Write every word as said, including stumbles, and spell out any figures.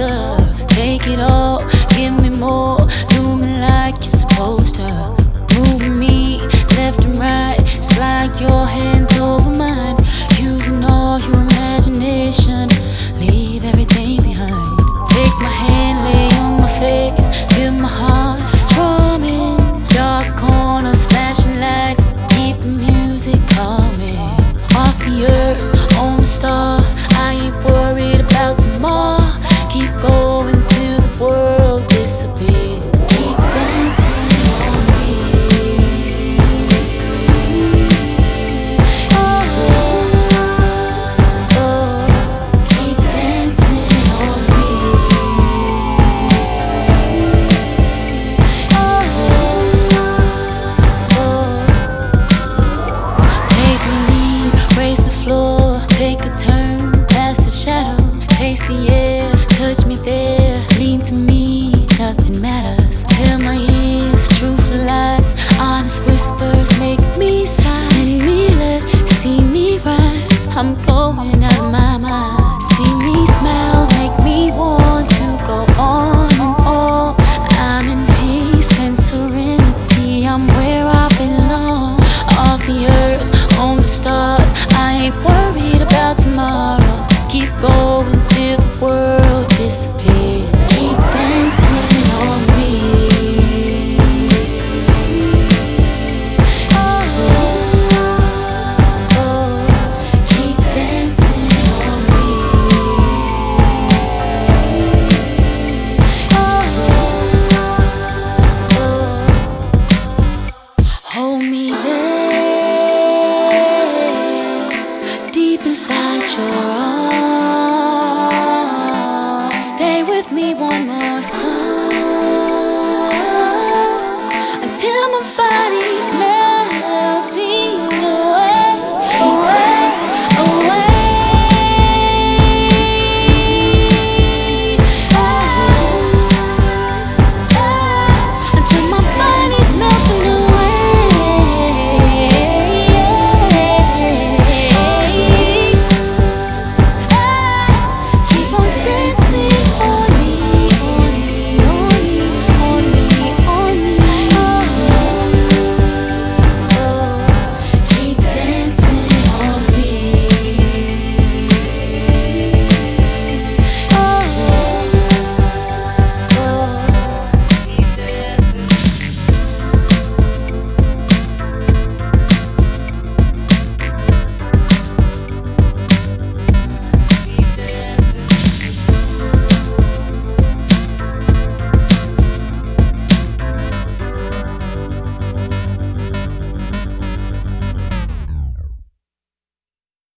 closer. Take it all, give me more. Do me like you're supposed to. Move me left and right. Slide your hands over mine. Using all your imagination. Leave everything behind. Take my hand, lay on my face. Feel my heart drumming. Dark corners, flashing lights. Keep the music coming. Off the earth, on the stars. I ain't worried about tomorrow. Keep going till the world disappears. Keep dancing on me. Oh, oh, keep dancing on me. Oh, oh, take a lead, raise the floor, take a turn, past the shadow, taste the air, touch me there, lean to me, nothing matters. Tell my ears, truthful lies, honest whispers make me sigh. Send me left, see me right, I'm going out of my mind. See me smile, make me want to go on and on. I'm in peace and serenity, I'm where I belong. Off the earth, on the stars, I ain't worried about tomorrow. Keep going till the world disappears. Keep dancing on me. Oh, oh, keep dancing on me. Oh, oh, hold me there.